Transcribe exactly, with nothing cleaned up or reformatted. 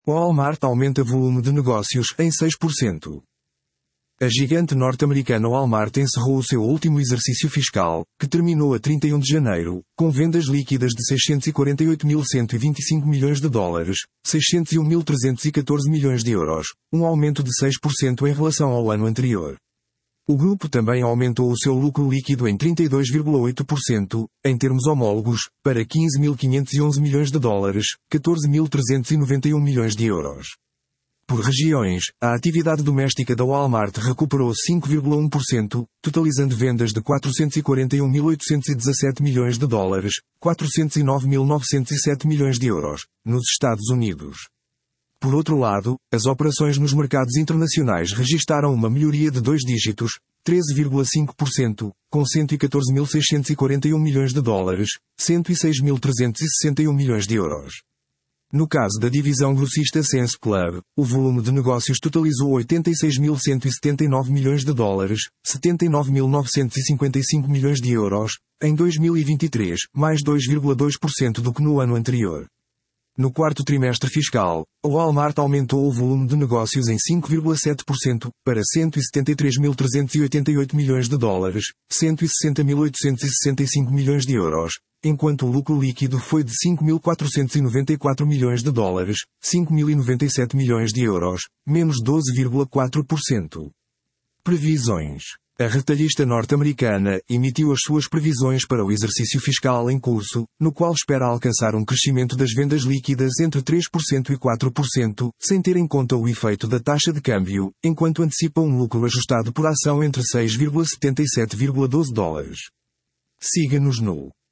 Walmart aumenta volume de negócios em seis por cento. A gigante norte-americana Walmart encerrou o seu último exercício fiscal, que terminou a trinta e um de janeiro, com vendas líquidas de seiscentos e quarenta e oito mil cento e vinte e cinco milhões de dólares, seiscentos e um mil trezentos e catorze milhões de euros, um aumento de seis por cento em relação ao ano anterior. O grupo também aumentou o seu lucro líquido em trinta e dois vírgula oito por cento, em termos homólogos, para quinze mil quinhentos e onze milhões de dólares, catorze mil trezentos e noventa e um milhões de euros. Por regiões, a atividade doméstica da Walmart recuperou cinco vírgula um por cento, totalizando vendas de quatrocentos e quarenta e um mil oitocentos e dezassete milhões de dólares, quatrocentos e nove mil novecentos e sete milhões de euros, nos Estados Unidos. Por outro lado, as operações nos mercados internacionais registaram uma melhoria de dois dígitos, treze vírgula cinco por cento, com cento e catorze mil seiscentos e quarenta e um milhões de dólares, cento e seis mil trezentos e sessenta e um milhões de euros. No caso da divisão grossista Sam's Club, o volume de negócios totalizou oitenta e seis mil cento e setenta e nove milhões de dólares, setenta e nove mil novecentos e cinquenta e cinco milhões de euros, em dois mil e vinte e três, mais dois vírgula dois por cento do que no ano anterior. No quarto trimestre fiscal, a Walmart aumentou o volume de negócios em cinco vírgula sete por cento, para cento e setenta e três mil trezentos e oitenta e oito milhões de dólares, cento e sessenta mil oitocentos e sessenta e cinco milhões de euros, enquanto o lucro líquido foi de cinco mil quatrocentos e noventa e quatro milhões de dólares, cinco mil e noventa e sete milhões de euros, menos doze vírgula quatro por cento. Previsões. A retalhista norte-americana emitiu as suas previsões para o exercício fiscal em curso, no qual espera alcançar um crescimento das vendas líquidas entre três por cento e quatro por cento, sem ter em conta o efeito da taxa de câmbio, enquanto antecipa um lucro ajustado por ação entre seis vírgula setenta e sete vírgula doze dólares. Siga-nos no